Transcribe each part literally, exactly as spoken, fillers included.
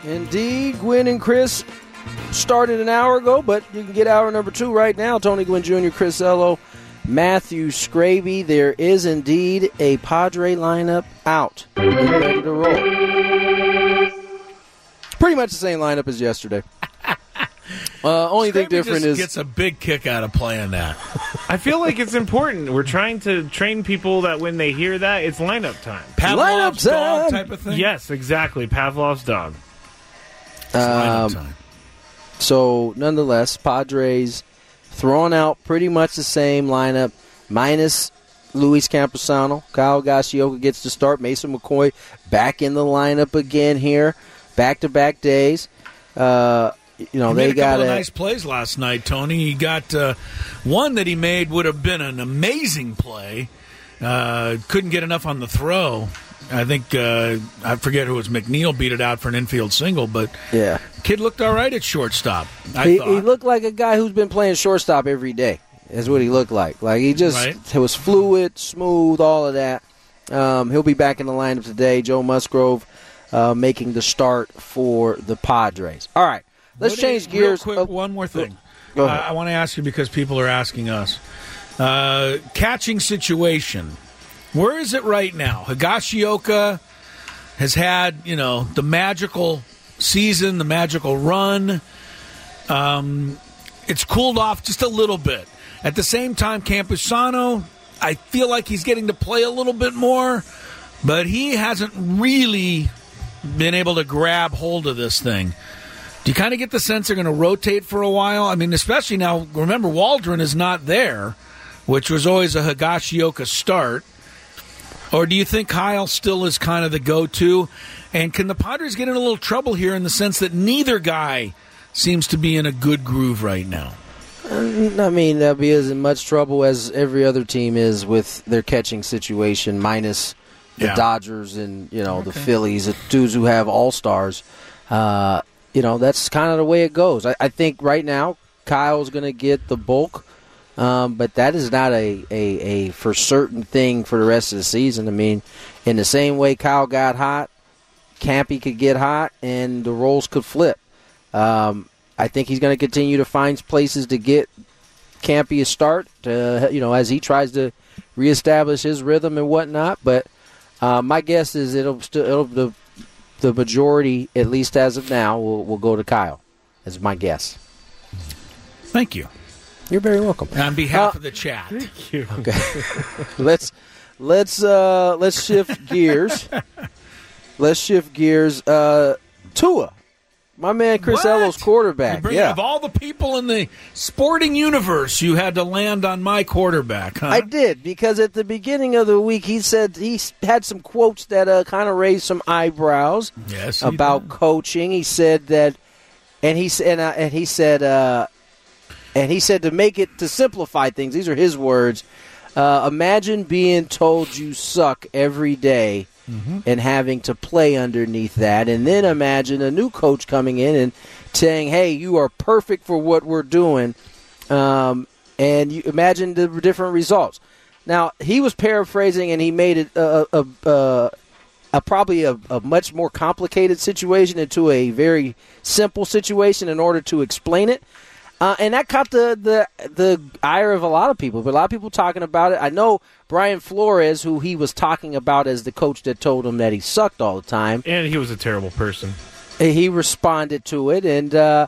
Indeed, Gwen and Chris started an hour ago, but you can get hour number two right now. Tony Gwynn Junior, Chris Ello, Matthew Scraby. There is indeed a Padre lineup out. Get ready to roll. Pretty much the same lineup as yesterday. Uh, only Scraby thing different just is gets a big kick out of playing that. I feel like it's important. We're trying to train people that when they hear that, it's lineup time. Pavlov's Lineup dog time. type of thing? Yes, exactly. Pavlov's dog. It's lineup Um, time. So, nonetheless, Padres throwing out pretty much the same lineup, minus Luis Camposano. Kyle Higashioka gets to start. Mason McCoy back in the lineup again here, back-to-back days. Uh, you know, he they made a got couple a of nice plays last night, Tony. He got uh, one that he made would have been an amazing play. Uh, couldn't get enough on the throw. I think, uh, I forget who it was, McNeil beat it out for an infield single, but yeah. kid looked all right at shortstop, I He, thought. he looked like a guy who's been playing shortstop every day, is what he looked like. Like, he just Right. he was fluid, smooth, all of that. Um, he'll be back in the lineup today. Joe Musgrove uh, making the start for the Padres. All right, let's What change is- gears. Real quick, Oh, one more thing. Go Uh, ahead. I want to ask you because people are asking us. Uh, catching situation. Where is it right now? Higashioka has had, you know, the magical season, the magical run. Um, it's cooled off just a little bit. At the same time, Camposano, I feel like he's getting to play a little bit more, but he hasn't really been able to grab hold of this thing. Do you kind of get the sense they're going to rotate for a while? I mean, especially now, remember, Waldron is not there, which was always a Higashioka start. Or do you think Kyle still is kind of the go-to? And can the Padres get in a little trouble here in the sense that neither guy seems to be in a good groove right now? I mean, they'll be as in much trouble as every other team is with their catching situation, minus the Yeah. Dodgers and, you know, the Phillies, the dudes who have all-stars. Uh, you know, that's kind of the way it goes. I, I think right now Kyle's going to get the bulk, um, but that is not a, a, a for certain thing for the rest of the season. I mean, in the same way Kyle got hot, Campy could get hot, and the roles could flip. Um, I think he's going to continue to find places to get Campy a start, uh, you know, as he tries to reestablish his rhythm and whatnot. But uh, my guess is it'll still it'll, the the majority, at least as of now, will will go to Kyle. Is my guess. Thank you. You're very welcome. On behalf Uh, of the chat. Thank you. Okay, let's let's uh, let's shift gears. Let's shift gears. Uh, Tua. My man Chris What? Ello's quarterback. You bring- Yeah, Of all the people in the sporting universe, you had to land on my quarterback, huh? I did, because at the beginning of the week he said he had some quotes that uh, kind of raised some eyebrows Yes, he about did. coaching. He said that, and he said, uh, and he said, uh, and he said to make it to simplify things. These are his words. Uh, imagine being told you suck every day. Mm-hmm. And having to play underneath that. And then imagine a new coach coming in and saying, hey, you are perfect for what we're doing. Um, and you imagine the different results. Now, he was paraphrasing, and he made it a, a, a, a probably a, a much more complicated situation into a very simple situation in order to explain it. Uh, and that caught the, the the ire of a lot of people. But a lot of people talking about it. I know Brian Flores, who he was talking about as the coach that told him that he sucked all the time. And he was a terrible person. He responded to it. And uh,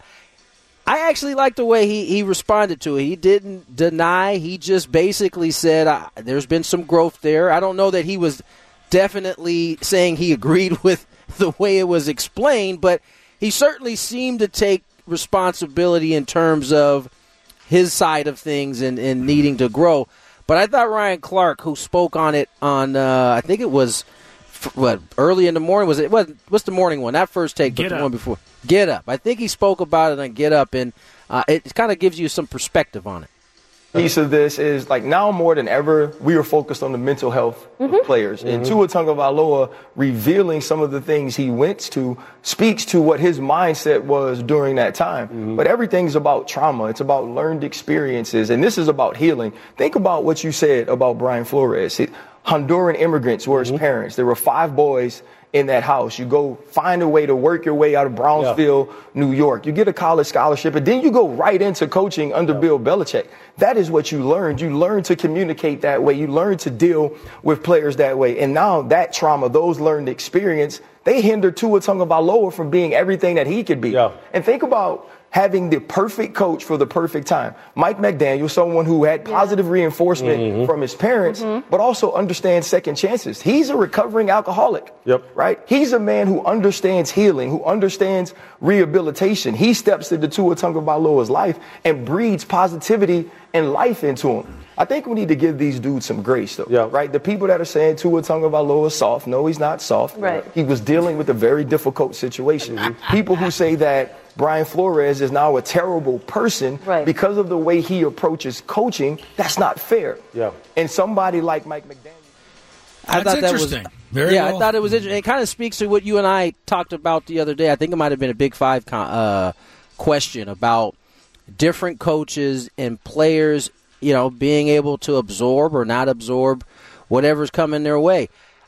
I actually like the way he, he responded to it. He didn't deny. He just basically said uh, there's been some growth there. I don't know that he was definitely saying he agreed with the way it was explained, but he certainly seemed to take responsibility in terms of his side of things and, and needing to grow. But I thought Ryan Clark, who spoke on it on, uh, I think it was, what, early in the morning? Was it? What, what's the morning one? Not First Take, but Get the Up. one before. Get Up. I think he spoke about it on Get Up, and uh, it kind of gives you some perspective on it. Piece of this is like now more than ever, we are focused on the mental health Mm-hmm. of players. Mm-hmm. And Tua Tagovailoa revealing some of the things he went to speaks to what his mindset was during that time. Mm-hmm. But everything's about trauma. It's about learned experiences. And this is about healing. Think about what you said about Brian Flores. He, Honduran immigrants were his mm-hmm. parents. There were five boys in that house. You go find a way to work your way out of Brownsville, yeah. New York. You get a college scholarship, and then you go right into coaching under yeah. Bill Belichick. That is what you learned. You learn to communicate that way. You learn to deal with players that way. And now that trauma, those learned experience, they hinder Tua Tagovailoa from being everything that he could be. Yeah. And think about having the perfect coach for the perfect time. Mike McDaniel, someone who had positive yeah. reinforcement mm-hmm. from his parents, mm-hmm. but also understands second chances. He's a recovering alcoholic, yep. right? He's a man who understands healing, who understands rehabilitation. He steps into Tua Tagovailoa's life and breeds positivity and life into him. I think we need to give these dudes some grace, though, yeah. right? The people that are saying Tua Tagovailoa is soft, no, he's not soft. Right. He was dealing with a very difficult situation. Mm-hmm. People who say that Brian Flores is now a terrible person right. because of the way he approaches coaching, that's not fair. Yeah. And somebody like Mike McDaniel. I that's thought interesting. That was, Very yeah, well. I thought it was interesting. It kind of speaks to what you and I talked about the other day. I think it might have been a Big Five con- uh, question about different coaches and players, you know, being able to absorb or not absorb whatever's coming their way.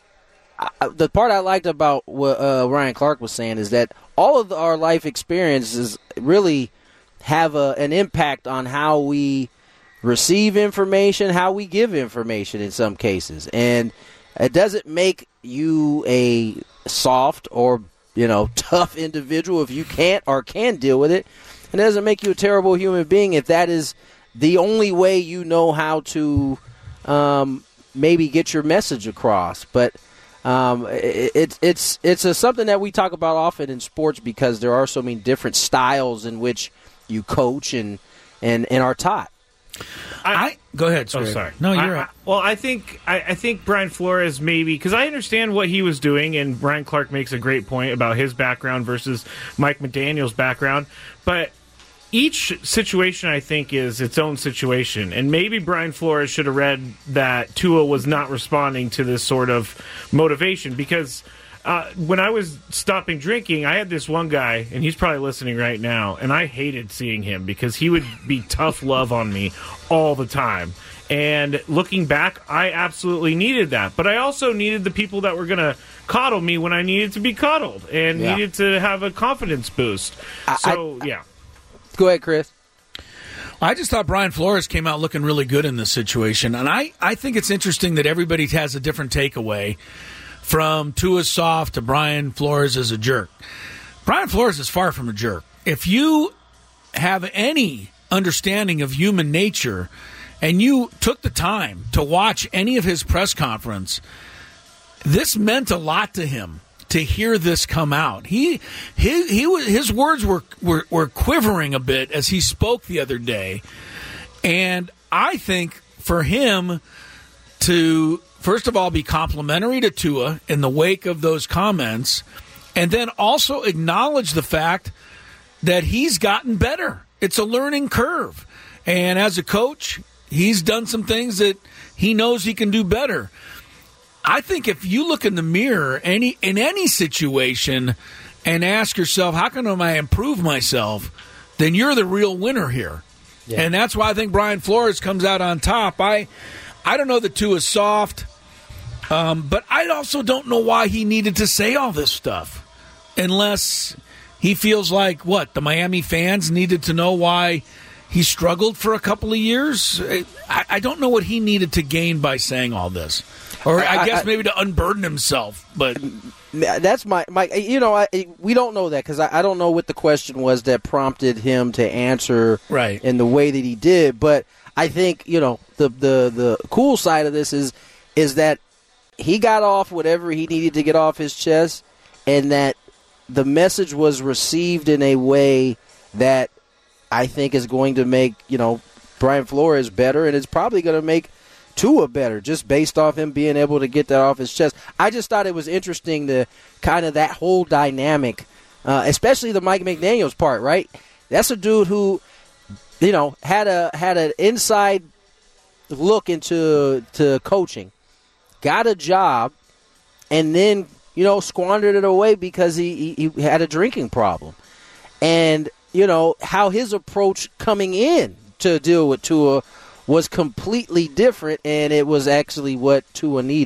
I, the part I liked about what uh, Ryan Clark was saying is that all of our life experiences really have a, an impact on how we receive information, how we give information in some cases. And it doesn't make you a soft or, you know, tough individual if you can't or can deal with it. It doesn't make you a terrible human being if that is the only way you know how to um, maybe get your message across. But Um, it, it, it's it's a, something that we talk about often in sports because there are so many different styles in which you coach and and, and are taught. I, I go ahead. Oh, sorry. No, you're I, right. I, well, I think I, I think Brian Flores maybe because I understand what he was doing, and Brian Clark makes a great point about his background versus Mike McDaniel's background, but each situation, I think, is its own situation. And maybe Brian Flores should have read that Tua was not responding to this sort of motivation. Because uh, when I was stopping drinking, I had this one guy, and he's probably listening right now, and I hated seeing him because he would be tough love on me all the time. And looking back, I absolutely needed that. But I also needed the people that were going to coddle me when I needed to be coddled and yeah. needed to have a confidence boost. I, so, I, yeah. Go ahead, Chris. I just thought Brian Flores came out looking really good in this situation. And I, I think it's interesting that everybody has a different takeaway from Tua's soft to Brian Flores as a jerk. Brian Flores is far from a jerk. If you have any understanding of human nature and you took the time to watch any of his press conference, this meant a lot to him. To hear this come out, he he he his words were, were were quivering a bit as he spoke the other day, and I think for him to first of all be complimentary to Tua in the wake of those comments, and then also acknowledge the fact that he's gotten better. It's a learning curve, and as a coach, he's done some things that he knows he can do better. I think if you look in the mirror any in any situation and ask yourself, how can I improve myself, then you're the real winner here. Yeah. And that's why I think Brian Flores comes out on top. I I don't know that Tua is soft, um, but I also don't know why he needed to say all this stuff unless he feels like, what, the Miami fans needed to know why he struggled for a couple of years. I, I don't know what he needed to gain by saying all this. Or I, I guess I, maybe to unburden himself, but that's my my. You know, I, we don't know that because I, I don't know what the question was that prompted him to answer right in the way that he did. But I think you know the the the cool side of this is is that he got off whatever he needed to get off his chest, and that the message was received in a way that I think is going to make you know Brian Flores better, and it's probably going to make Tua better, just based off him being able to get that off his chest. I just thought it was interesting to kind of that whole dynamic, uh, especially the Mike McDaniel's part, right? That's a dude who, you know, had a had an inside look into to coaching, got a job, and then, you know, squandered it away because he, he, he had a drinking problem. And, you know, how his approach coming in to deal with Tua was completely different, and it was actually what Tua needed.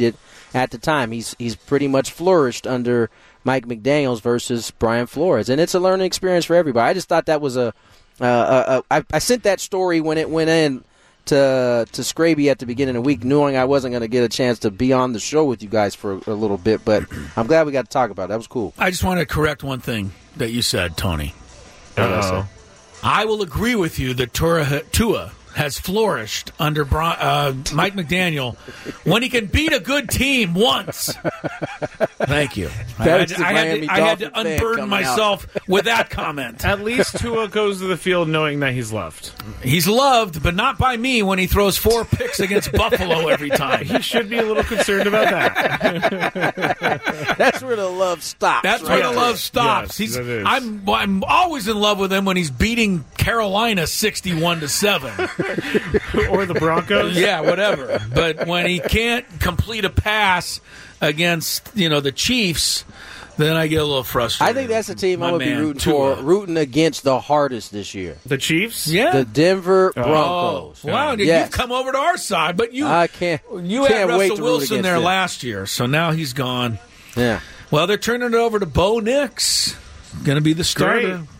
at the time. He's he's pretty much flourished under Mike McDaniels versus Brian Flores, and it's a learning experience for everybody. I just thought that was a. Uh, uh, I, I sent that story when it went in to to Scraby at the beginning of the week, knowing I wasn't going to get a chance to be on the show with you guys for a, a little bit, but I'm glad we got to talk about it. That was cool. I just want to correct one thing that you said, Tony. Uh-oh. I will agree with you that Tua, Tua has flourished under Bron- uh, Mike McDaniel when he can beat a good team once. Thank you. I had to, I had to, I had to unburden myself out. with that comment. At least Tua goes to the field knowing that he's loved. He's loved, but not by me when he throws four picks against Buffalo every time. He should be a little concerned about that. That's where the love stops. That's right? where the love stops. Yes, he's, I'm, I'm always in love with him when he's beating Carolina sixty-one to seven. Or the Broncos. Yeah, whatever. But when he can't complete a pass against, you know, the Chiefs, then I get a little frustrated. I think that's the team My I'm going to be man, rooting Tua. for, rooting against the hardest this year. The Chiefs? Yeah. The Denver Oh, Broncos. wow, dude, Yes. you've come over to our side, but you I can't. you can't had wait Russell to root Wilson against there them. last year, so now he's gone. Yeah. Well, they're turning it over to Bo Nix. Going to be the starter. Great.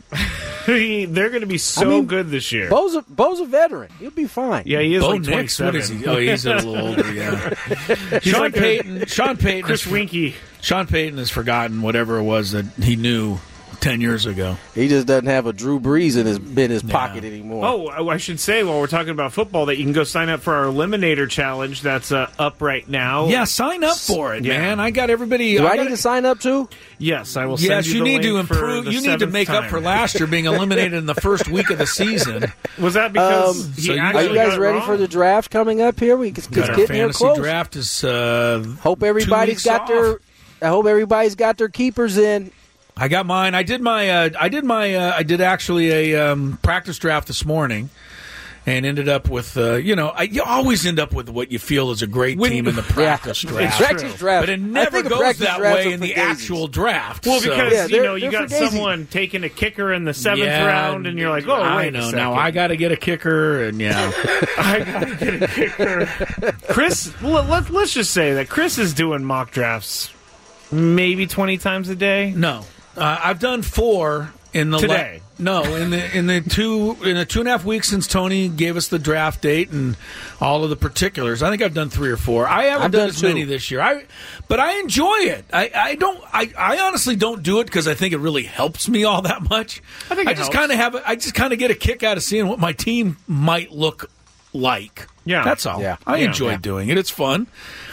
They're going to be so I mean, good this year. Bo's a, Bo's a veteran. He'll be fine. Yeah, he is Bo like Nix, twenty-seven. what is he? Oh, he's a little older, yeah. He's Sean like a Payton. Sean Payton. Chris has, Winky. Sean Payton has forgotten whatever it was that he knew ten years ago. He just doesn't have a Drew Brees in his in his pocket anymore. Oh, I should say while we're talking about football that you can go sign up for our Eliminator Challenge that's uh, up right now. Yeah, sign up for it, Yeah. man. I got everybody. do I, I got need to sign up too? Yes, I will send Yes, you you the need to link for improve. the You need to seventh make time. up for last year being eliminated in the first week of the season. Was that because Um, he so you- actually Are you guys got it ready wrong? for the draft coming up here? We it's Got our getting here fantasy close. draft is. Uh, Hope everybody's two weeks got their. off. I hope everybody's got their keepers in. I got mine. I did my. Uh, I did my. Uh, I did actually a um, practice draft this morning, and ended up with. Uh, you know, I, you always end up with what you feel is a great When- team in the practice yeah. draft. Practice draft. But it I never think a goes practice that drafts way are in for the daisies. actual draft. Well, so- because Yeah, you they're- know you they're got for daisies. someone taking a kicker in the seventh yeah, round, and you're like, "Oh, I wait know. a second. Now I got to get a kicker, and yeah, I gotta get a kicker." Chris, well, let, let's just say that Chris is doing mock drafts maybe twenty times a day. no, uh, I've done four in the Today. No, in the in the two in the two and a half weeks since Tony gave us the draft date and all of the particulars. I think I've done three or four. I haven't I've done, done as two. many this year. I, but I enjoy it. I, I don't. I, I honestly don't do it because I think it really helps me all that much. I think I it just helps. kind of have. a- I just kind of get a kick out of seeing what my team might look like. Yeah. that's all. Yeah. I Yeah. enjoy Yeah. doing it. It's fun.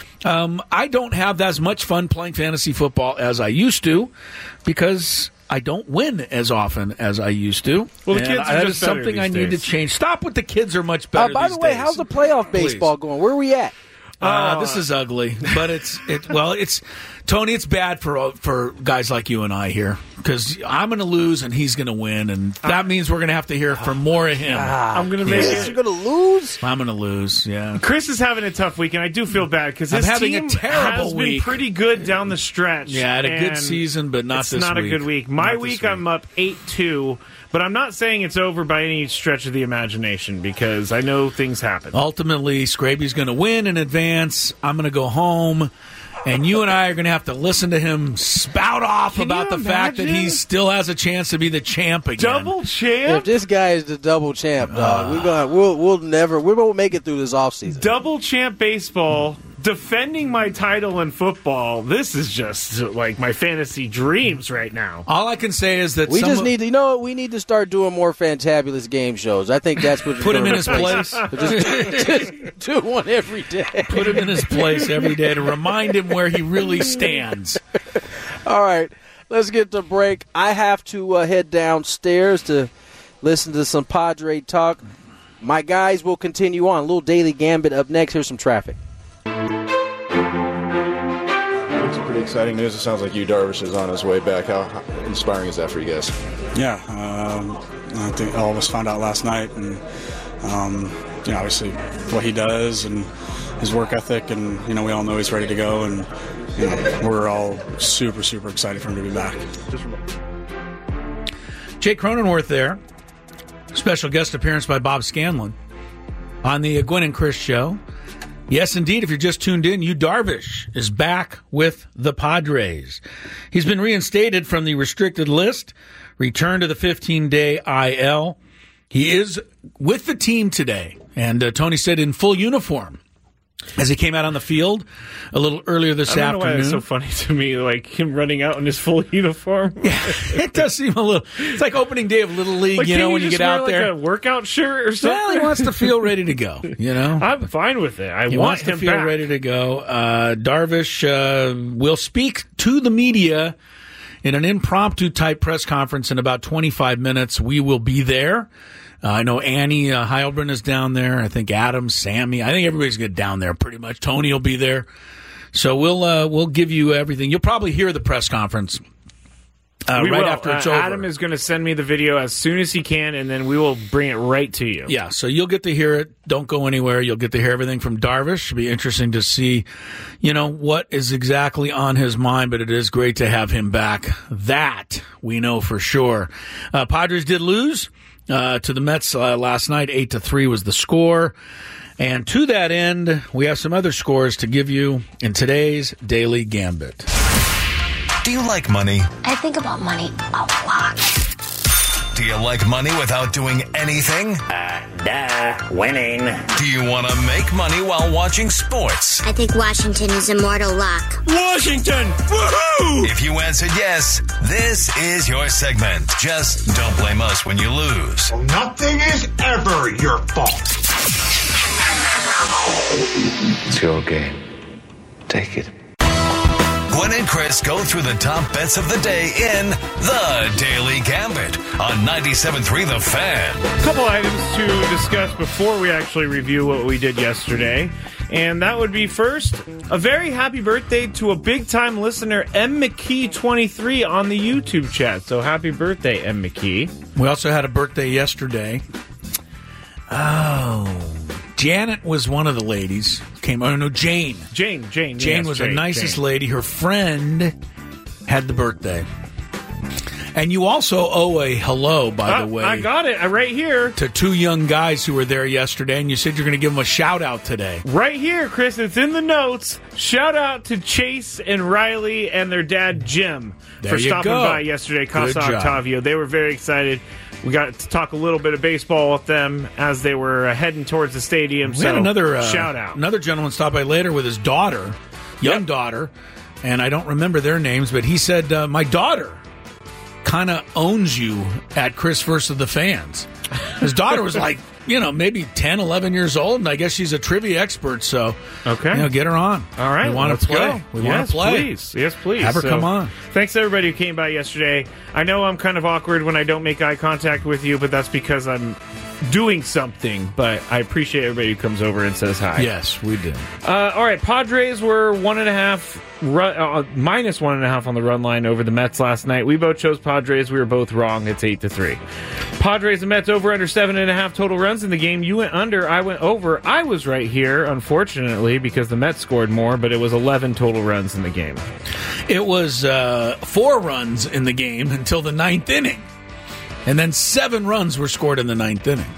Um, I don't have as much fun playing fantasy football as I used to because I don't win as often as I used to. Well, the And kids are that just is better something I these need days. to change. Stop with the kids are much Uh, better. by these the way, days. how's the playoff Please. baseball going? Where are we at? Uh, this is ugly, but it's it. Well, it's Tony. It's bad for for guys like you and I here because I'm going to lose and he's going to win, and that means we're going to have to hear from more of him. I'm gonna make Yes, it. you're going to lose? I'm going to lose. Yeah. Chris is having a tough week, and I do feel bad because I'm his having a team terrible has been week. pretty good down the stretch. Yeah, had a good and season, but not it's this not week. a good week. My Not this week, week. I'm up eight two, but I'm not saying it's over by any stretch of the imagination because I know things happen. Ultimately, Scraby's going to win in advance. I'm going to go home, and you and I are going to have to listen to him spout off Can about you the fact that he imagine? still has a chance to be the champ again. Double If champ, this guy is the double champ, dog, we're gonna we'll we'll never we won't make it through this offseason. double champ baseball, defending my title in football. This is just like my fantasy dreams right now. All I can say is that We some just of- need to, you know what? We need to start doing more fantabulous game shows. I think that's what put him in his place. Just, just do one every day. Put him in his place every day to remind him where he really stands. All right, let's get to break. I have to uh, head downstairs to listen to some Padre talk. My guys will continue on. A little Daily Gambit up next. Here's some traffic. It's pretty exciting news. It sounds like Yu Darvish is on his way back. How, how inspiring is that for you guys? Yeah, um, I think all of us found out last night, and um, you know, obviously what he does and his work ethic, and you know, we all know he's ready to go, and you know, we're all super, super excited for him to be back. Jake Cronenworth there. Special guest appearance by Bob Scanlon on the Gwynn and Chris show. Yes, indeed. If you're just tuned in, Yu Darvish is back with the Padres. He's been reinstated from the restricted list, returned to the fifteen-day I L. He is with the team today, and uh, Tony said in full uniform as he came out on the field a little earlier this I don't afternoon. know why it's so funny to me, like him running out in his full uniform. Yeah, it does seem a little. It's like opening day of Little League, Like, you know, can't when you just get out wear, there. like, a workout shirt or something. Well, he wants to feel ready to go. You know, I'm fine with it. I he want wants to him feel back. ready to go. Uh, Darvish uh, will speak to the media in an impromptu type press conference in about twenty-five minutes. We will be there. Uh, I know Annie uh, Heilbrunn is down there. I think Adam, Sammy. I think everybody's going to down there pretty much. Tony will be there. So we'll uh, we'll give you everything. You'll probably hear the press conference uh, We right will. after it's uh, over. Adam is going to send me the video as soon as he can, and then we will bring it right to you. Yeah, so you'll get to hear it. Don't go anywhere. You'll get to hear everything from Darvish. It'll be interesting to see, you know, what is exactly on his mind, but it is great to have him back. That we know for sure. Uh, Padres did lose uh, to the Mets uh, last night. Eight to three was the score. And to that end, we have some other scores to give you in today's Daily Gambit. Do you like money? I think about money a lot. Do you like money without doing anything? Uh, duh, winning. Do you want to make money while watching sports? I think Washington is immortal luck. Washington! Woohoo! If you answered yes, this is your segment. Just don't blame us when you lose. Well, nothing is ever your fault. It's your game. Take it. Gwen and Chris go through the top bets of the day in The Daily Gambit on ninety-seven point three The Fan. A couple items to discuss before we actually review what we did yesterday. And that would be first, a very happy birthday to a big-time listener, M. McKee twenty-three, on the YouTube chat. So happy birthday, M. McKee. We also had a birthday yesterday. Oh, Janet was one of the ladies. Came, oh no, Jane. Jane, Jane, Jane yes, was Jane, the nicest Jane. lady. Her friend had the birthday. And you also owe a hello, by Uh, the way. I got it right here. To two young guys who were there yesterday, and you said you're going to give them a shout-out today. Right here, Chris. It's in the notes. Shout out to Chase and Riley and their dad, Jim, There for you stopping go. by yesterday, Casa Good job. Octavio. They were very excited. We got to talk a little bit of baseball with them as they were uh, heading towards the stadium. We so had another uh, shout out. Another gentleman stop by later with his daughter, young Yep. daughter, and I don't remember their names, but he said, uh, my daughter kind of owns you at Chris versus the Fans. His daughter was like, you know, maybe ten, eleven years old, and I guess she's a trivia expert, so Okay. you know, get her on. All right, we want let's to play. go. We yes, want to play. Please. Yes, please. Have her So, come on. Thanks to everybody who came by yesterday. I know I'm kind of awkward when I don't make eye contact with you, but that's because I'm doing something. But I appreciate everybody who comes over and says hi. Yes, we do. Uh, all right, Padres were one and a half, run, uh, minus one and a half on the run line over the Mets last night. We both chose Padres. We were both wrong. It's eight to three. Padres and Mets over under seven and a half total runs in the game. You went under. I went over. I was right here, unfortunately, because the Mets scored more, but it was eleven total runs in the game. It was uh, four runs in the game until the ninth inning. And then seven runs were scored in the ninth inning.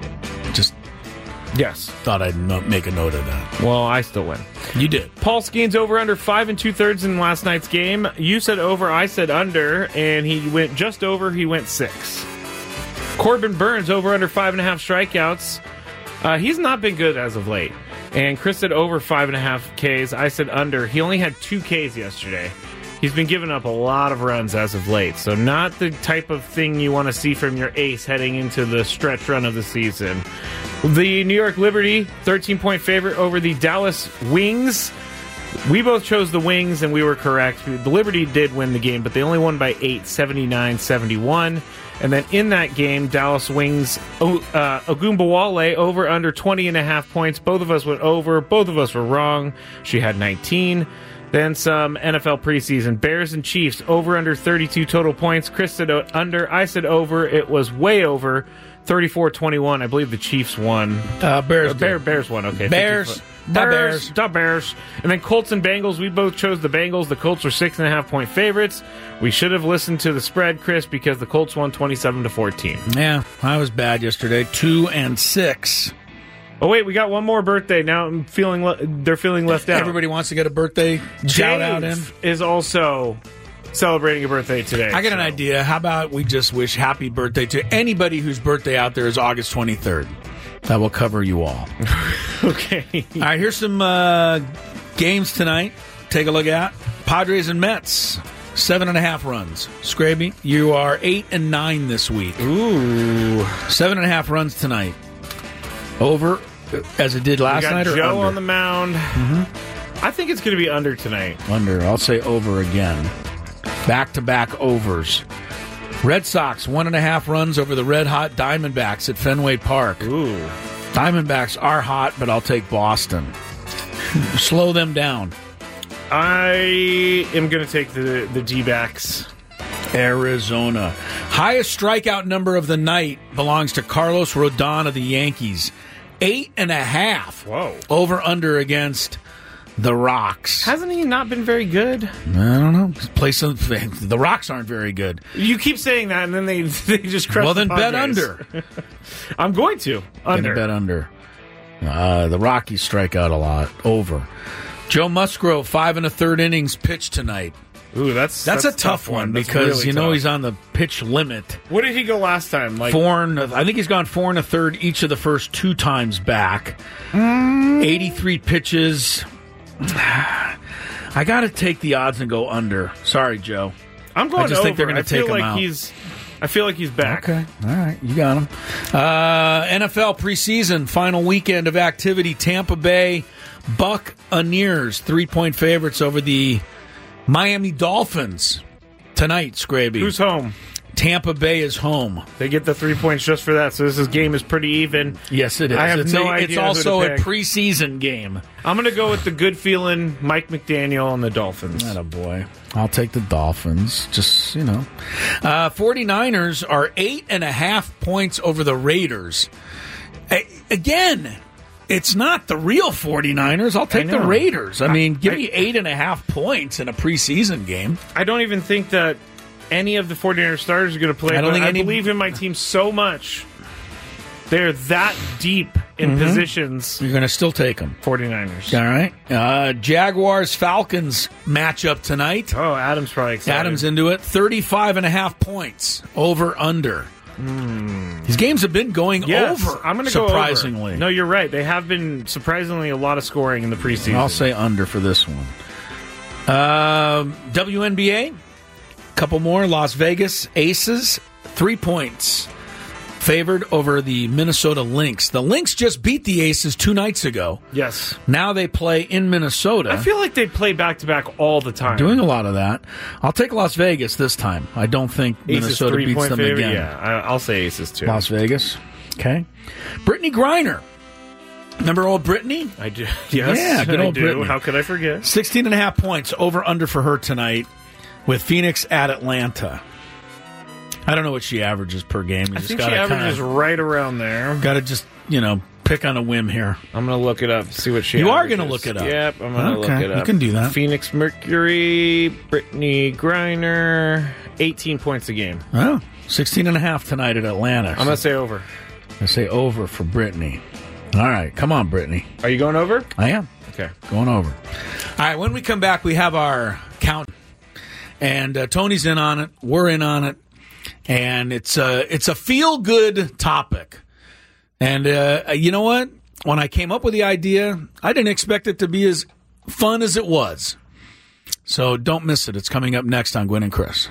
Just Yes. thought I'd no- make a note of that. Well, I still win. You did. Paul Skeens over under five and two thirds in last night's game. You said over, I said under, and he went just over. He went six. Corbin Burns over under five and a half strikeouts. Uh, he's not been good as of late. And Chris said over five and a half Ks. I said under. He only had two Ks yesterday. He's been giving up a lot of runs as of late. So not the type of thing you want to see from your ace heading into the stretch run of the season. The New York Liberty, thirteen-point favorite over the Dallas Wings. We both chose the Wings, and we were correct. The Liberty did win the game, but they only won by eight, seventy-nine seventy-one. And then in that game, Dallas Wings, uh, Ogunbowale over under twenty and a half points. Both of us went over. Both of us were wrong. She had nineteen. Then some N F L preseason. Bears and Chiefs over under thirty-two total points. Chris said under. I said over. It was way over. thirty-four twenty-one. I believe the Chiefs won. Uh, Bears. Uh, Bear, Bears won. Okay. Bears. fifty Da Bears. Bears. Da Bears. And then Colts and Bengals. We both chose the Bengals. The Colts were six and a half point favorites. We should have listened to the spread, Chris, because the Colts won twenty-seven to fourteen. Yeah, I was bad yesterday. Two and six Oh, wait, we got one more birthday. Now I'm feeling le- they're feeling left out. Everybody wants to get a birthday shout out in. is also celebrating a birthday today. I got so. an idea. How about we just wish happy birthday to anybody whose birthday out there is August twenty-third? That will cover you all. Okay. All right, here's some uh, games tonight. Take a look at Padres and Mets. Seven and a half runs. Scraby, you are eight and nine this week. Ooh. Seven and a half runs tonight. Over as it did last we got night or Joe under? on the mound. Mm-hmm. I think it's going to be under tonight. Under. I'll say over again. Back-to-back overs. Red Sox, one and a half runs over the red-hot Diamondbacks at Fenway Park. Ooh. Diamondbacks are hot, but I'll take Boston. Slow them down. I am going to take the, the D-backs. Arizona. Highest strikeout number of the night belongs to Carlos Rodon of the Yankees. Eight and a half. Whoa. Over under against the Rocks. Hasn't he not been very good? I don't know. Play some, the Rocks aren't very good. You keep saying that, and then they they just crush Well, the then bet Padres. under. I'm going to. Under. Gonna bet under. Uh, the Rockies strike out a lot. Over. Joe Musgrove, five and a third innings pitched tonight. Ooh, that's That's, that's a tough, one, one That's because really you know tough. he's on the pitch limit. What did he go last time? Like Four and I think he's gone four and a third each of the first two times back. Mm. eighty-three pitches. I got to take the odds and go under. Sorry, Joe. I'm going I just over. think they're going to take feel him like out. He's, I feel like he's back. Okay, all right, you got him. Uh, N F L preseason final weekend of activity. Tampa Bay Buccaneers three-point favorites over the Miami Dolphins tonight, Scraby. Who's home? Tampa Bay is home. They get the three points just for that, so this is, game is pretty even. Yes, it is. I have it's no a, idea It's who also to a pick. preseason game. I'm going to go with the good feeling Mike McDaniel and the Dolphins. Atta boy. I'll take the Dolphins. Just, you know. Uh, 49ers are eight and a half points over the Raiders. A- again, it's not the real 49ers. I'll take I the know. Raiders. I mean, give I- me eight and a half points in a preseason game. I don't even think that any of the 49ers starters are going to play. I don't but think I any- believe in my team so much. They're that deep in Mhm. positions. You're going to still take them. 49ers. All right. Uh, Jaguars-Falcons matchup tonight. Oh, Adam's probably excited. Adam's into it. thirty-five and a half points. Over, under. These games have been going Yes, over, I'm going to go over. surprisingly. No, you're right. They have been surprisingly a lot of scoring in the preseason. I'll say under for this one. Um, W N B A, couple more. Las Vegas Aces, three points. Favored over the Minnesota Lynx. The Lynx just beat the Aces two nights ago. Yes. Now they play in Minnesota. I feel like they play back-to-back all the time. Doing a lot of that. I'll take Las Vegas this time. I don't think Aces Minnesota beats three-point them favorite? again. Yeah, I, I'll say Aces too. Las Vegas. Okay. Brittany Griner. Remember old Brittany? I do. Yes, Yeah, good I old do. Brittany. How could I forget? sixteen and a half points over under for her tonight with Phoenix at Atlanta. I don't know what she averages per game. You I just think she gotta averages kinda, right around there. Gotta just, you know, pick on a whim here. I'm going to look it up, see what she You are averages. gonna look it up. Yep, I'm going to Okay, look it up. you can do that. Phoenix Mercury, Brittany Griner, eighteen points a game. Oh, sixteen and a half tonight at Atlanta. I'm going to say over. I say over for Brittany. All right, come on, Brittany. Are you going over? I am. Okay. Going over. All right, when we come back, we have our count. And uh, Tony's in on it. We're in on it. And it's a, it's a feel-good topic. And uh, you know what? When I came up with the idea, I didn't expect it to be as fun as it was. So don't miss it. It's coming up next on Gwynn and Chris.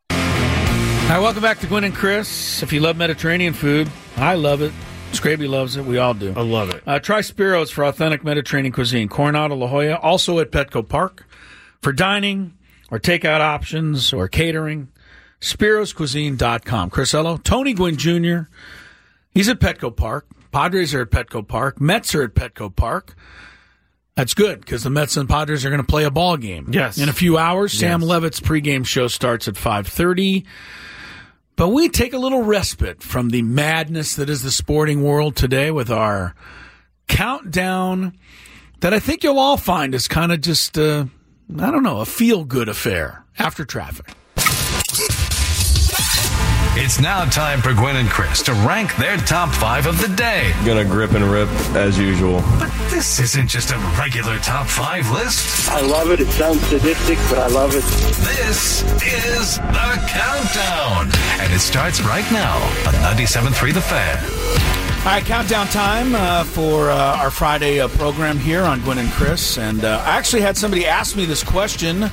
Hi, welcome back to Gwynn and Chris. If you love Mediterranean food, I love it. Scraby loves it. We all do. I love it. Uh, try Spiro's for authentic Mediterranean cuisine. Coronado, La Jolla, also at Petco Park. For dining or takeout options or catering, spiros cuisine dot com. Chris Ello, Tony Gwynn Junior He's at Petco Park. Padres are at Petco Park. Mets are at Petco Park. That's good because the Mets and Padres are going to play a ball game. Yes. In a few hours, Sam Yes. Levitt's pregame show starts at five thirty. But we take a little respite from the madness that is the sporting world today with our countdown that I think you'll all find is kind of just, uh, I don't know, a feel-good affair after traffic. It's now time for Gwen and Chris to rank their top five of the day. Gonna grip and rip as usual. But this isn't just a regular top five list. I love it. It sounds sadistic, but I love it. This is The Countdown. And it starts right now on ninety-seven point three The Fan. All right, countdown time uh, for uh, our Friday uh, program here on Gwen and Chris. And uh, I actually had somebody ask me this question uh,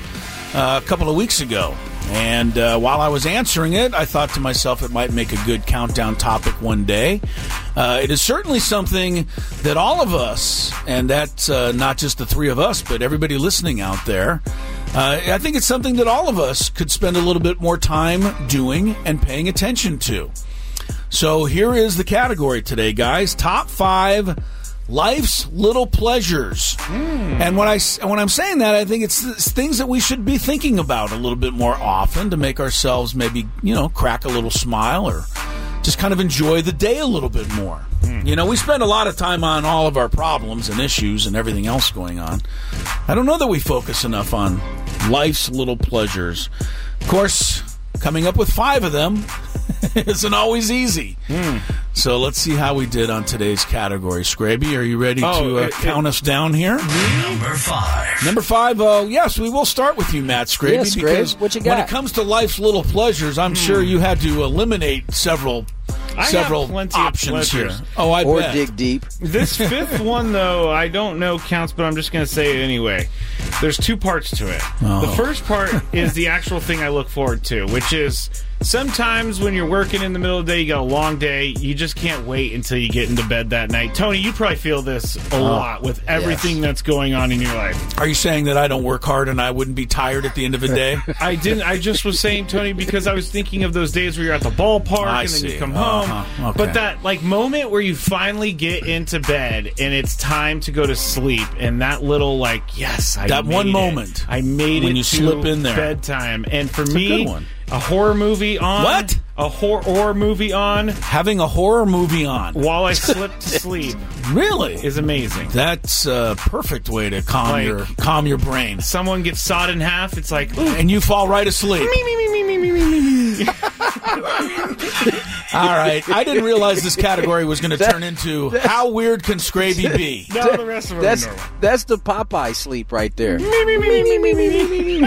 a couple of weeks ago. And uh, while I was answering it, I thought to myself it might make a good countdown topic one day. Uh, it is certainly something that all of us, and that's uh, not just the three of us, but everybody listening out there, uh, I think it's something that all of us could spend a little bit more time doing and paying attention to. So here is the category today, guys. Top five life's little pleasures. Mm. And when, I, when I'm saying that, I think it's, it's things that we should be thinking about a little bit more often to make ourselves maybe, you know, crack a little smile or just kind of enjoy the day a little bit more. Mm. You know, we spend a lot of time on all of our problems and issues and everything else going on. I don't know that we focus enough on life's little pleasures. Of course, coming up with five of them isn't always easy. Mm. So let's see how we did on today's category. Scraby, are you ready oh, to uh, it, count it, us down here? Number five. Number five, uh, yes, we will start with you, Matt Scraby, yes, because what you got? when it comes to life's little pleasures, I'm mm. sure you had to eliminate several I several have plenty options of here. Oh, I or bet. dig deep. This fifth one, though, I don't know counts, but I'm just going to say it anyway. There's two parts to it. Oh. The first part is the actual thing I look forward to, which is sometimes when you're working in the middle of the day, you got a long day, you just can't wait until you get into bed that night. Tony, you probably feel this a oh, lot with everything yes. that's going on in your life. Are you saying that I don't work hard and I wouldn't be tired at the end of the day? I didn't. I just was saying, Tony, because I was thinking of those days where you're at the ballpark I and then see. you come uh-huh. home. Okay. But that like moment where you finally get into bed and it's time to go to sleep, and that little like, yes, I that made one it. moment I made when it you to slip in there. bedtime. And for That's me, a good one. A horror movie on. What? A horror, horror movie on. Having a horror movie on while I slip to sleep. Really? Is amazing. That's a perfect way to calm like, your calm your brain. Someone gets sawed in half, it's like, ooh. And you fall right asleep. Me, me, me, me, me, me, me, me. All right. I didn't realize this category was going to turn into how weird can Scraby be? No, the rest of them that's, are normal. That's the Popeye sleep right there. Me, me, me, me, me, me, me, me.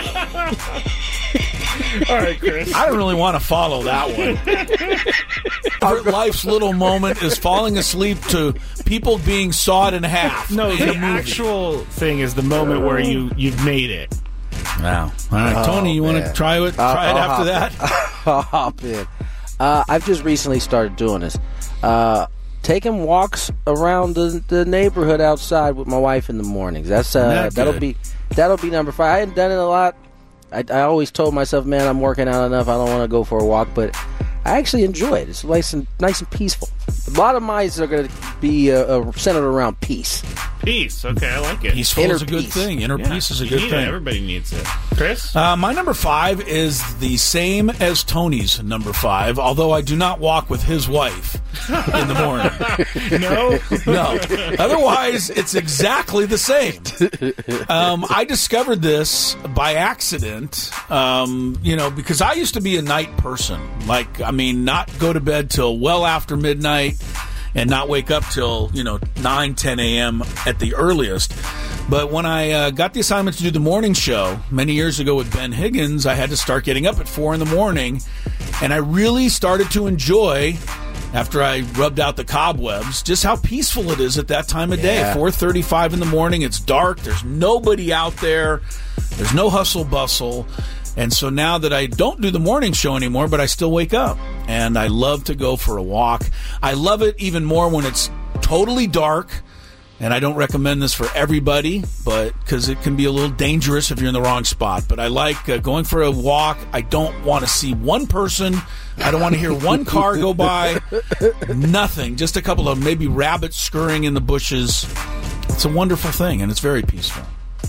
All right, Chris. I don't really want to follow that one. Life's little moment is falling asleep to people being sawed in half. No, in the actual thing is the moment where you, you've made it. Wow. All right, oh, Tony, you want to try it, try I'll, it I'll after that? I'll hop in. Uh, I've just recently started doing this. Uh, taking walks around the, the neighborhood outside with my wife in the mornings. That's uh, that that'll be that'll be number five. I hadn't done it a lot. I, I always told myself, man, I'm working out enough. I don't want to go for a walk, but I actually enjoy it. It's nice and nice and peaceful. A lot of mine are going to be uh, uh, centered around peace. Peace. Okay, I like it. Peaceful Inner is a good peace. thing. Inner yeah, peace is a you good need thing. It. Everybody needs it. Chris? Uh, my number five is the same as Tony's number five, although I do not walk with his wife in the morning. No? No. Otherwise, it's exactly the same. Um, I discovered this by accident, um, you know, because I used to be a night person. Like, I mean, not go to bed till well after midnight and not wake up till, you know, nine, ten a.m. at the earliest. But when I uh, got the assignment to do the morning show many years ago with Ben Higgins, I had to start getting up at four in the morning, and I really started to enjoy, after I rubbed out the cobwebs, just how peaceful it is at that time of day. Yeah. four thirty-five in the morning, it's dark, there's nobody out there, there's no hustle bustle. And so now that I don't do the morning show anymore, but I still wake up, and I love to go for a walk. I love it even more when it's totally dark, and I don't recommend this for everybody, but because it can be a little dangerous if you're in the wrong spot. But I like uh, going for a walk. I don't want to see one person. I don't want to hear one car go by. Nothing. Just a couple of maybe rabbits scurrying in the bushes. It's a wonderful thing, and it's very peaceful.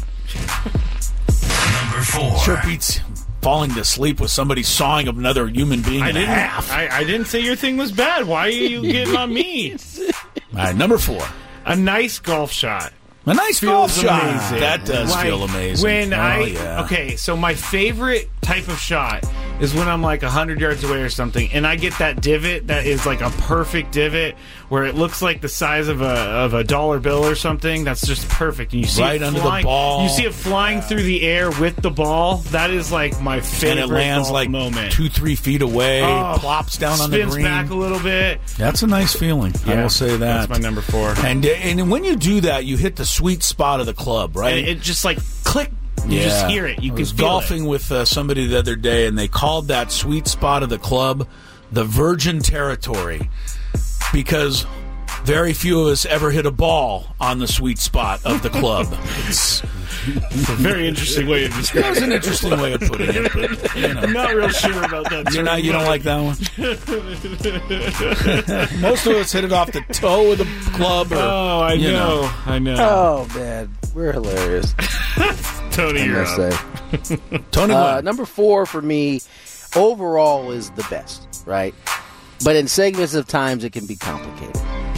Number four. Sure beats falling to sleep with somebody sawing another human being I in didn't, half. I, I didn't say your thing was bad. Why are you getting on me? All right, number four. A nice golf shot. A nice Feels golf shot. amazing. That does Like, feel amazing. When oh, I yeah. okay, so my favorite type of shot is when I'm like one hundred yards away or something, and I get that divot that is like a perfect divot where it looks like the size of a of a dollar bill or something. That's just perfect. And you see right it under flying, the ball. You see it flying yeah. through the air with the ball. That is like my favorite. And it lands like moment. two, three feet away, oh, plops down on the green. Spins back a little bit. That's a nice feeling. Yeah, I will say that. That's my number four. And and when you do that, you hit the sweet spot of the club, right? And it just like click. You yeah. just hear it. You I can was feel golfing it. with uh, somebody the other day, and they called that sweet spot of the club the virgin territory because very few of us ever hit a ball on the sweet spot of the club. It's, it's a very interesting way of describing it. That's an interesting way of putting it. But, you know. I'm not real sure about that. You're not, you don't like that one? Most of us hit it off the toe of the club. Or, oh, I know. know. I know. Oh, man. We're hilarious. Tony, I you're must up. say. Tony, uh, number four for me, overall, is the best, right? But in segments of times, it can be complicated.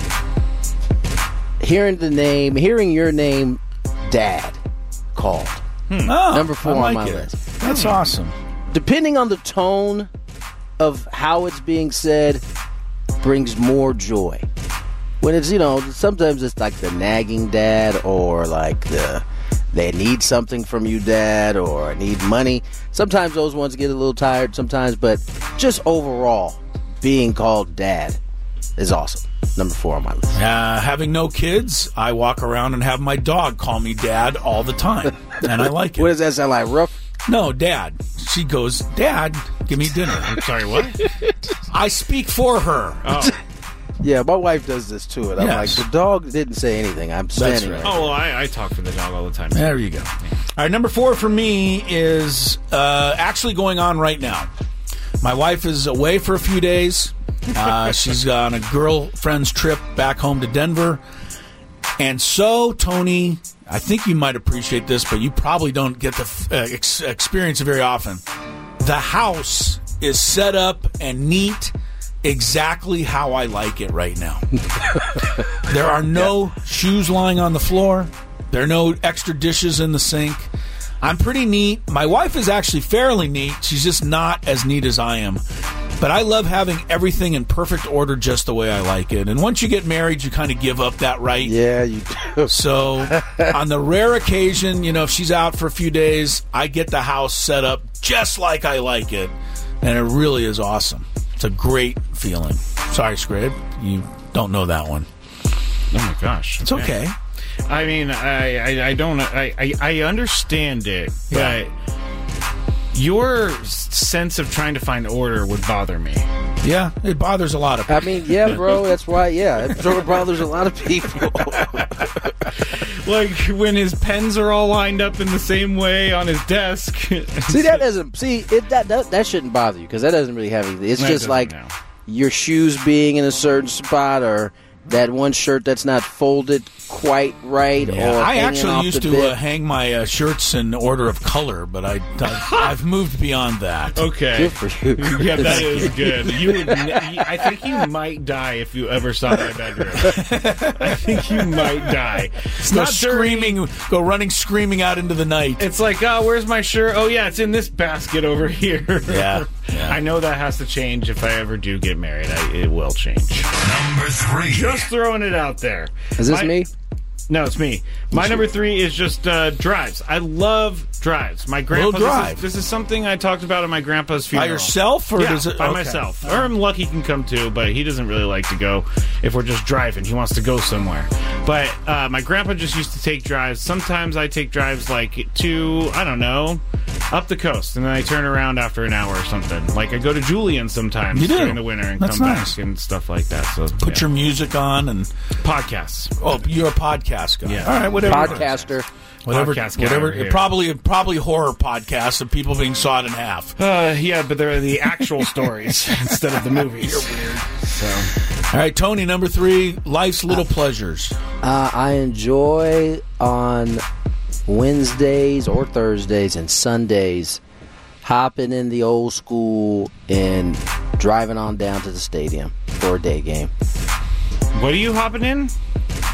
Hearing the name, hearing your name, Dad, called. Hmm. Oh, number four I like on my it. list. That's hmm. awesome. Depending on the tone of how it's being said, brings more joy. When it's, you know, sometimes it's like the nagging dad, or like the they need something from you, Dad, or need money. Sometimes those ones get a little tired sometimes, but just overall, being called Dad is awesome. Number four on my list. Uh, having no kids, I walk around and have my dog call me Dad all the time, and I like it. What does that sound like, rough? No, Dad. She goes, Dad, give me dinner. I'm sorry, what? I speak for her. Oh. Yeah, my wife does this too. And I'm Yes. like, the dog didn't say anything. I'm standing right. there. Oh, well, I, I talk for the dog all the time. There you go. All right, number four for me is uh, actually going on right now. My wife is away for a few days. Uh, she's on a girlfriend's trip back home to Denver. And so, Tony, I think you might appreciate this, but you probably don't get to uh, ex- experience it very often. The house is set up and neat exactly how I like it right now. There are no yeah. shoes lying on the floor. There are no extra dishes in the sink. I'm pretty neat. My wife is actually fairly neat. She's just not as neat as I am. But I love having everything in perfect order just the way I like it. And once you get married, you kind of give up that right. Yeah, you do. So on the rare occasion, you know, if she's out for a few days, I get the house set up just like I like it. And it really is awesome. It's a great feeling. Sorry, Scrape, you don't know that one. Oh my gosh. It's okay. I mean, I, I, I don't I, I, I understand it, Yeah. but your sense of trying to find order would bother me. Yeah, it bothers a lot of people. I mean, yeah, bro, that's why, yeah, it sort of bothers a lot of people. Like when his pens are all lined up in the same way on his desk. See, that doesn't, see, it, that, that that shouldn't bother you, because that doesn't really have anything. It's No, it just doesn't like now. your shoes being in a certain spot, or that one shirt that's not folded quite right. Yeah, or I hanging actually off used the to bit. uh, hang my uh, shirts in order of color, but I, I've, I've moved beyond that. Okay. Good for you. Yeah, that is good. You would. Ne- I think you might die if you ever saw my bedroom. I think you might die. It's Go not screaming, dirty. go running screaming out into the night. It's like, oh, where's my shirt? Oh, yeah, it's in this basket over here. Yeah, yeah. I know that has to change if I ever do get married. I, it will change. Number three. Just throwing it out there. Is this My- me? No, it's me. My number three is just uh, drives. I love drives. My grandpa. drive. This is, this is something I talked about at my grandpa's funeral. By yourself, or yeah, does it? by okay. myself. Or I'm lucky he can come too, but he doesn't really like to go if we're just driving. He wants to go somewhere. But uh, my grandpa just used to take drives. Sometimes I take drives like to, I don't know, up the coast, and then I turn around after an hour or something. Like I go to Julian sometimes You do? during the winter and That's come nice. back and stuff like that. So Put yeah. your music on and podcasts. oh, you're a podcast guy. Yeah. All right, whatever. Podcaster. Whatever, Podcast guy whatever. over here. Probably, probably horror podcasts of people being sawed in half. Uh, yeah, but they're the actual stories instead of the movies. You're weird. So. All right, Tony, number three, life's little pleasures. Uh, I enjoy on Wednesdays or Thursdays and Sundays hopping in the old school and driving on down to the stadium for a day game. What are you hopping in?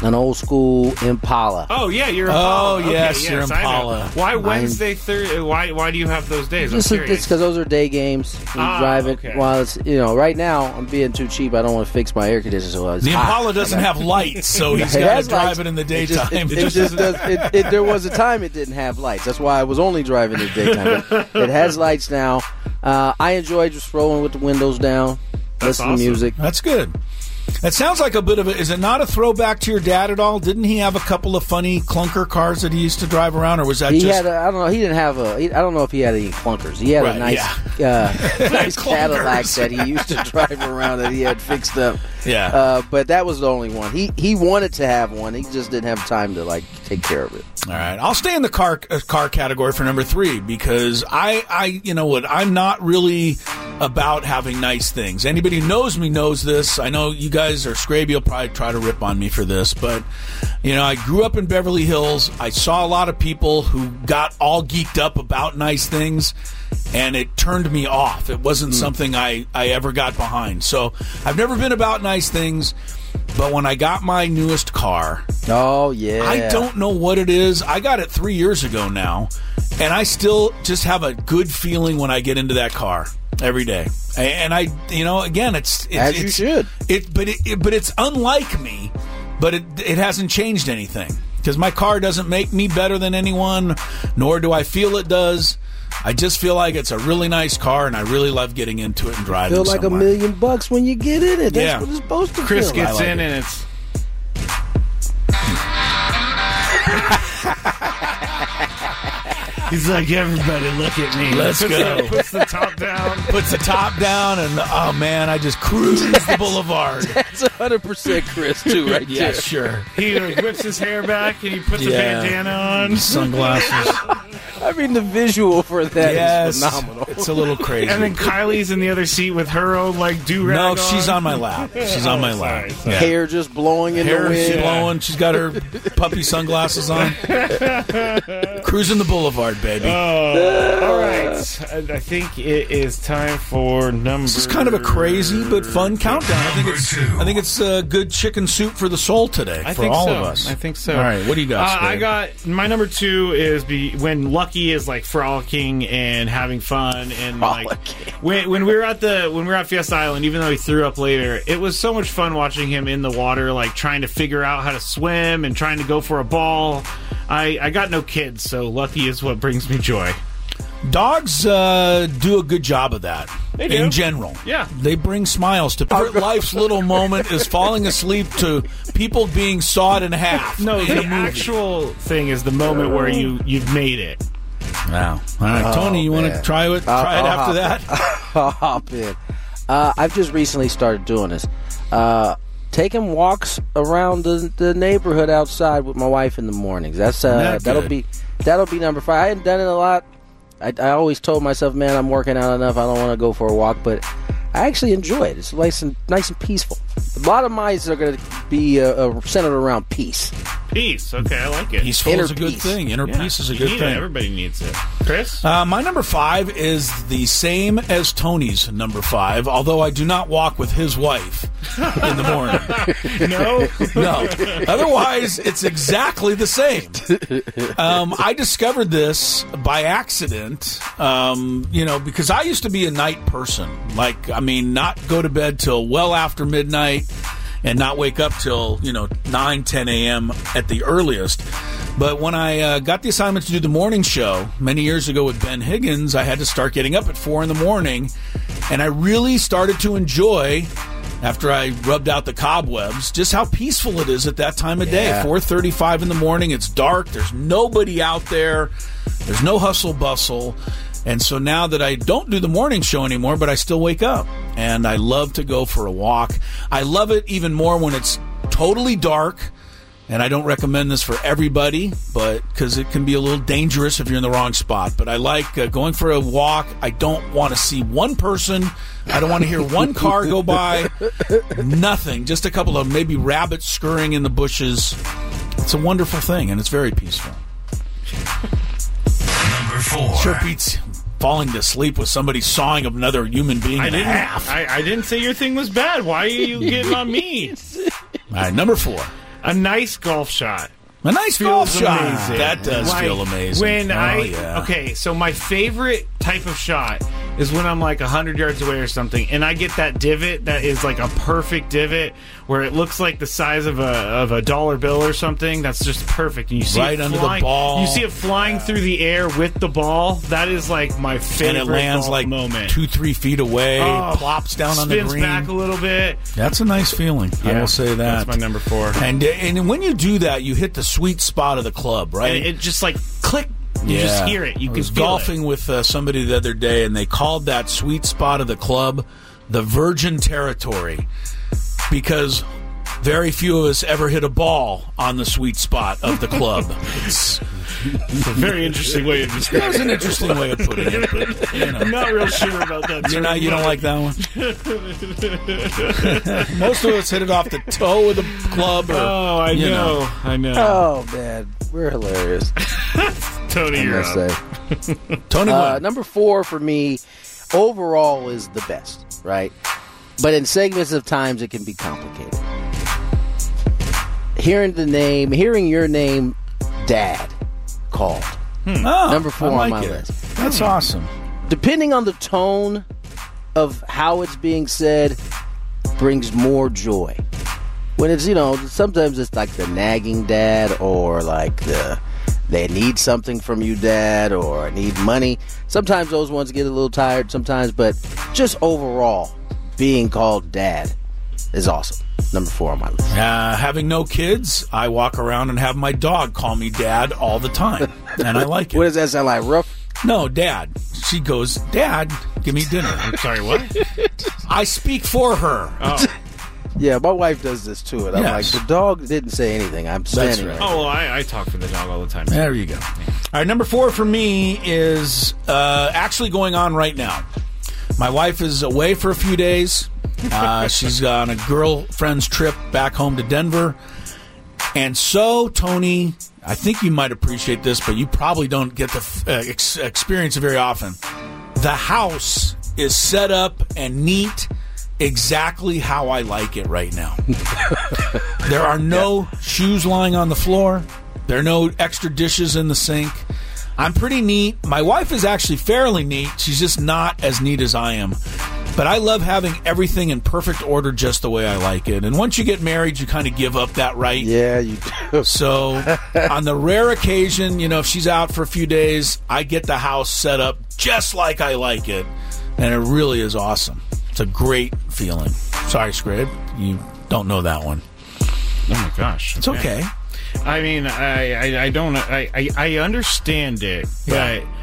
An old school Impala. Oh yeah, you're Impala. Oh yes, okay, you're yes, Impala. Why Wednesday, Thursday? Why why do you have those days? I'm It's curious. because those are day games. You Ah, drive it okay. while it's, you know, right now I'm being too cheap. I don't want to fix my air conditioner. So it's The hot. Impala doesn't have lights, so he's It got to has drive lights. it in the It just- daytime. It, it just does. It, it, there was a time it didn't have lights. That's why I was only driving in the daytime. But it has lights now. Uh, I enjoy just rolling with the windows down, That's listening awesome. to music. That's good. That sounds like a bit of a... Is it not a throwback to your dad at all? Didn't he have a couple of funny clunker cars that he used to drive around, or was that He just... had. A, I don't know. He didn't have a. He, I don't know if he had any clunkers. He had Right, a nice, yeah. uh, nice Clunkers. Cadillac that he used to drive around that he had fixed up. Yeah. Uh, but that was the only one. He he wanted to have one. He just didn't have time to like take care of it. All right, I'll stay in the car uh, car category for number three because I, I, you know what, I'm not really about having nice things. Anybody who knows me knows this. I know you guys are Scraby will probably try to rip on me for this, but you know, I grew up in Beverly Hills. I saw a lot of people who got all geeked up about nice things, and it turned me off. It wasn't mm. something I, I ever got behind. So I've never been about nice things. But when I got my newest car, oh yeah, I don't know what it is. I got it three years ago now, and I still just have a good feeling when I get into that car every day. And I, you know, again, it's, it's as you it's, should. It, but it, it, but it's unlike me. But it it hasn't changed anything because my car doesn't make me better than anyone, nor do I feel it does. I just feel like it's a really nice car, and I really love getting into it and driving. Feel like somewhere. a million bucks when you get in it. That's Yeah. what it's supposed to Chris feel gets like. in and it's. He's like, everybody, look at me. Let's puts go. The, puts the top down. Puts the top down, and oh man, I just cruise the boulevard. That's one hundred percent Chris too, right Yeah, there. sure. He like, whips his hair back and he puts Yeah. a bandana on. Sunglasses. I mean, the visual for that is Yes, phenomenal. it's a little crazy. And then Kylie's in the other seat with her own like do rag. No, she's on my lap. She's on my Oh, lap. sorry. Yeah. Hair just blowing in Hair the is wind. blowing. She's got her puppy sunglasses on. Cruising the boulevard, baby. Oh, all right. I I think it is time for number. This is kind of a crazy but fun countdown. I think it's I think it's uh, good chicken soup for the soul today I for think all so. of us. I think so. All right, what do you got? Uh, I Steve? got my number two is be when Lucky is like frolicking and having fun and like when when we were at the when we were at Fiesta Island, even though he threw up later, it was so much fun watching him in the water, like trying to figure out how to swim and trying to go for a ball. I I got no kids, so Lucky is what brings me joy. Dogs uh, do a good job of that. They do. In general. Yeah. They bring smiles to people. Life's little moment is falling asleep to people being sawed in half. No, in the a movie. actual thing is the moment where you you've made it. Wow. All right, Oh, Tony, you want to man. try it? I'll- Try it I'll after hop that? I'll hop in. Uh, I've just recently started doing this. Uh, taking walks around the, the neighborhood outside with my wife in the mornings. That's uh, That that'll good. be that'll be number five. I hadn't done it a lot. I, I always told myself, man, I'm working out enough. I don't want to go for a walk, but I actually enjoy it. It's nice and nice and peaceful. A lot of mine are going to be uh, uh, centered around peace. Peace. Okay, I like it. Peaceful Inner is a good peace. thing. Inner Yeah, peace is a you good need it. thing. Everybody needs it. Chris? Uh, my number five is the same as Tony's number five, although I do not walk with his wife in the morning. No? No. Otherwise, it's exactly the same. Um, I discovered this by accident, um, you know, because I used to be a night person. Like, I mean, not go to bed till well after midnight and not wake up till, you know, nine, ten a.m. at the earliest. But when I uh, got the assignment to do the morning show many years ago with Ben Higgins, I had to start getting up at four in the morning, and I really started to enjoy, after I rubbed out the cobwebs, just how peaceful it is at that time of day. Yeah. four thirty-five in the morning, it's dark, there's nobody out there, there's no hustle bustle. And so now that I don't do the morning show anymore, but I still wake up, and I love to go for a walk. I love it even more when it's totally dark. And I don't recommend this for everybody, but because it can be a little dangerous if you're in the wrong spot. But I like uh, going for a walk. I don't want to see one person. I don't want to hear one car go by. Nothing. Just a couple of maybe rabbits scurrying in the bushes. It's a wonderful thing, and it's very peaceful. Number four. Sure beats falling to sleep with somebody sawing another human being I in didn't, half. I, I didn't say your thing was bad. Why are you getting on me? All right, number four. A nice golf shot. A nice feels golf shot. amazing. That does Like, feel amazing. When oh, I yeah. okay, so my favorite type of shot is when I'm like a hundred yards away or something, and I get that divot that is like a perfect divot where it looks like the size of a of a dollar bill or something. That's just perfect, and you see right it under flying, the ball. You see it flying through the air with the ball. That is like my favorite. And it lands golf like moment. two, three feet away, Oh, plops down on the spins green. back a little bit. That's a nice feeling. I Yeah, will say that. that's my number four. And and when you do that, you hit the sweet spot of the club, right? And it just like click. You yeah. just hear it. You I can was feel golfing it. with uh, somebody the other day, and they called that sweet spot of the club the Virgin Territory because very few of us ever hit a ball on the sweet spot of the club. It's, It's a very interesting way of describing it. That was an interesting way of putting it. But, you know. I'm not real sure about that. You're not, you don't like that one? Most of us hit it off the toe of the club. Or, oh, I you know. know. I know. Oh, man. We're hilarious. Tony, I you're must up. say. Tony, uh, number four for me, overall, is the best, right? But in segments of times, it can be complicated. Hearing the name, hearing your name, Dad, called. Hmm. Oh, number four I like on my it. list. That's awesome. Depending on the tone of how it's being said, brings more joy. When it's, you know, sometimes it's like the nagging dad, or like the they need something from you, Dad, or need money. Sometimes those ones get a little tired sometimes, but just overall, being called Dad is awesome. Number four on my list. Uh, having no kids, I walk around and have my dog call me Dad all the time, and I like it. What does that sound like, rough? No, Dad. She goes, Dad, give me dinner. I'm sorry, what? I speak for her. Oh. Yeah, my wife does this too, and I'm Yes. like, the dog didn't say anything. I'm standing right. right. Oh, well, I, I talk for the dog all the time. There you go. All right, number four for me is uh, actually going on right now. My wife is away for a few days. Uh, she's on a girlfriend's trip back home to Denver. And so, Tony, I think you might appreciate this, but you probably don't get to uh, ex- experience it very often. The house is set up and neat exactly how I like it right now. There are no yeah. shoes lying on the floor. There are no extra dishes in the sink. I'm pretty neat. My wife is actually fairly neat. She's just not as neat as I am. But I love having everything in perfect order just the way I like it. And once you get married, you kind of give up that right. Yeah, you do. So on the rare occasion, you know, if she's out for a few days, I get the house set up just like I like it. And it really is awesome. It's a great feeling. Sorry, Scrape, you don't know that one. Oh, my gosh. It's okay. I mean, I, I, I don't, I, I, I understand it, Yeah. but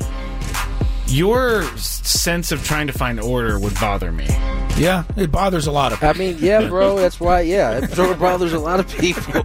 your sense of trying to find order would bother me. Yeah, it bothers a lot of people. I mean, yeah, bro, that's why, yeah, it sort of bothers a lot of people.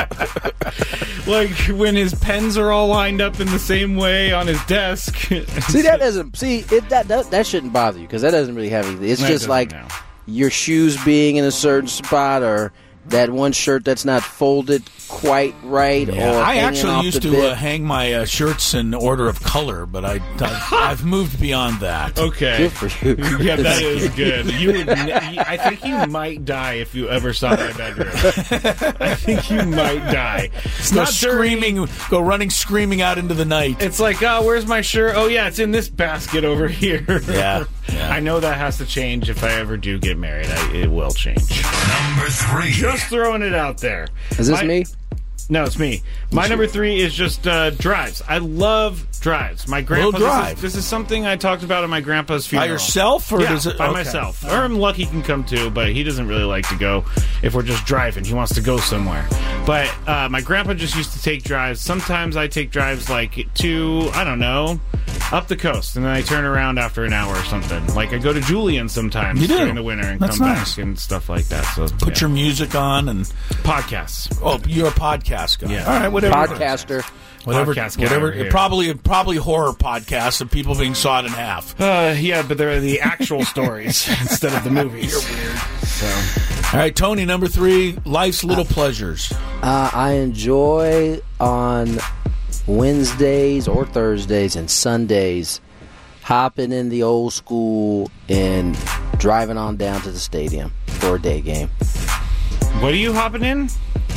Like when his pens are all lined up in the same way on his desk. See, that doesn't, see, it, that, that that shouldn't bother you, because that doesn't really have anything. It's That just doesn't like now. your shoes being in a certain spot, or that one shirt that's not folded quite right. Yeah, or I hanging actually off used the to bit. uh, hang my uh, shirts in order of color, but I, I've, I've moved beyond that. Okay. Good for you. Yeah, that is good. You would. Ne- I think you might die if you ever saw my bedroom. I think you might die. It's Go not screaming, dirty. go running screaming out into the night. It's like, oh, where's my shirt? Oh, yeah, it's in this basket over here. Yeah, yeah. I know that has to change if I ever do get married. I, it will change. Number three. Just throwing it out there. Is this My- me? No, it's me. My number three is just uh, drives. I love drives. My grandpa. drive. This is, this is something I talked about at my grandpa's By funeral. yourself, or yeah, does it by okay. myself? Or I'm lucky can come too, but he doesn't really like to go if we're just driving. He wants to go somewhere. But uh, my grandpa just used to take drives. Sometimes I take drives like to I don't know, up the coast, and then I turn around after an hour or something. Like I go to Julian sometimes You do? during the winter and That's come nice. back and stuff like that. So Put yeah. your music on and podcasts. oh, you're a podcast guy. Yeah. All right, whatever. Podcaster. Whatever, Podcast guy whatever. over here. Probably, probably horror podcasts of people being sawed in half. Uh, yeah, but they're the actual stories instead of the movies. You're weird. So. All right, Tony, number three, life's little pleasures. Uh, I enjoy on Wednesdays or Thursdays and Sundays hopping in the old school and driving on down to the stadium for a day game. What are you hopping in?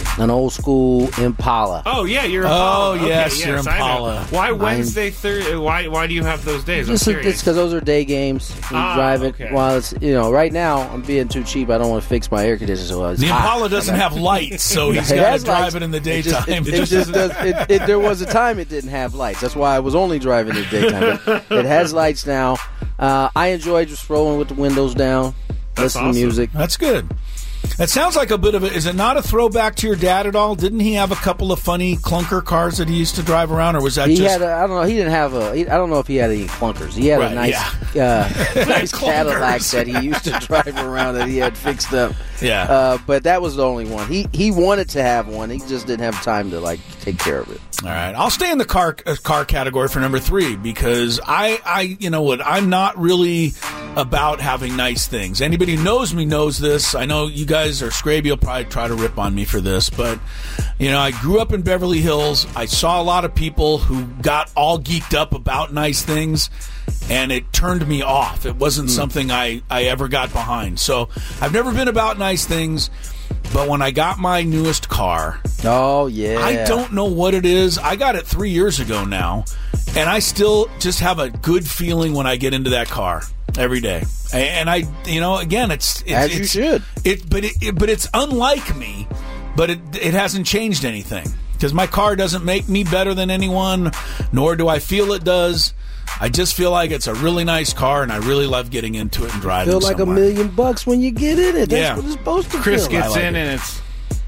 An old school Impala. Oh yeah, you're Oh, Impala. Okay, yes, you're I know. Impala. Why Wednesday, Thursday? Why why do you have those days? I'm Just, curious. it's because those are day games. You Ah, drive it okay. while it's, you know, right now I'm being too cheap. I don't want to fix my air conditioner. So it's The hot. Impala doesn't have lights, so he's It got to has drive lights. it in the It just- daytime. It, it just does. It, it, there was a time it didn't have lights. That's why I was only driving in the daytime. But it has lights now. Uh, I enjoy just rolling with the windows down, That's listening awesome. to music. That's good. That sounds like a bit of a. Is it not a throwback to your dad at all? Didn't he have a couple of funny clunker cars that he used to drive around, or was that He just? had. A, I don't know. He didn't have a. He, I don't know if he had any clunkers. He had Right, a nice, yeah. uh, nice Clunkers. Cadillac that he used to drive around that he had fixed up. Yeah. Uh, but that was the only one. He he wanted to have one. He just didn't have time to like take care of it. All right, I'll stay in the car uh, car category for number three because I, I, you know what, I'm not really about having nice things. Anybody who knows me knows this. I know you guys are Scraby. You'll probably try to rip on me for this, but you know, I grew up in Beverly Hills. I saw a lot of people who got all geeked up about nice things, and it turned me off. It wasn't something I, I ever got behind. So I've never been about nice things. But when I got my newest car, oh yeah, I don't know what it is. I got it three years ago now, and I still just have a good feeling when I get into that car every day. And I, you know, again, it's, it's As you it's, should. It, but it, it, but it's unlike me. But it, it hasn't changed anything because my car doesn't make me better than anyone, nor do I feel it does. I just feel like it's a really nice car, and I really love getting into it and driving. Feel like somewhere. a million bucks when you get in it. That's Yeah. what it's supposed to Chris feel gets like. in and it's.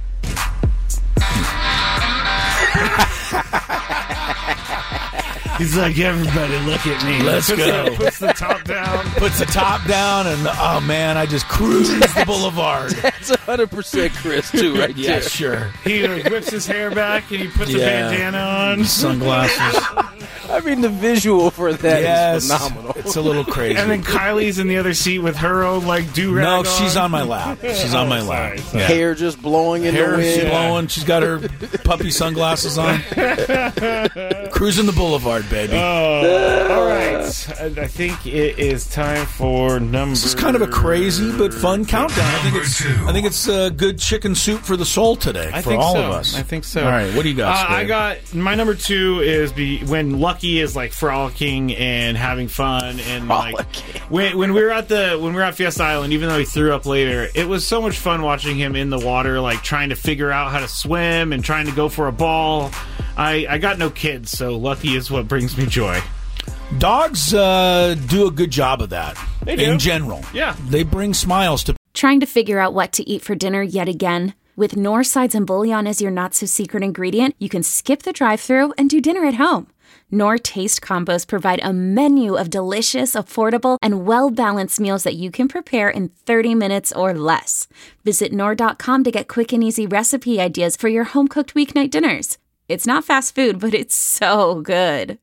He's like, everybody, look at me. Let's puts go. The, puts the top down. Puts the top down, and oh man, I just cruise the boulevard. That's one hundred percent Chris, too, right Yeah, there. sure. He like, whips his hair back and he puts a Yeah. bandana on. Sunglasses. I mean, the visual for that is Yes, phenomenal. it's a little crazy. And then Kylie's in the other seat with her own like do rag. no, she's on my lap. She's on my Oh, lap. sorry, Yeah. Hair just blowing in Hair the wind. blowing. She's got her puppy sunglasses on. Cruising the boulevard, baby. Oh, all right. I I think it is time for number. This is kind of a crazy but fun countdown. I think it's I think it's uh, good chicken soup for the soul today I for think all so. of us. I think so. All right, what do you got? Uh, I Scrape? got my number two is be when Lucky is like frolicking and having fun and like when when we were at the when we were at Fiesta Island, even though he threw up later, it was so much fun watching him in the water, like trying to figure out how to swim and trying to go for a ball. I I got no kids, so Lucky is what brings me joy. Dogs uh, do a good job of that. They do. In general. Yeah. They bring smiles to Trying to figure out what to eat for dinner yet again? With Knorr sides and bouillon as your not-so-secret ingredient, you can skip the drive-thru and do dinner at home. Knorr Taste Combos provide a menu of delicious, affordable, and well-balanced meals that you can prepare in thirty minutes or less. Visit Knorr dot com to get quick and easy recipe ideas for your home-cooked weeknight dinners. It's not fast food, but it's so good.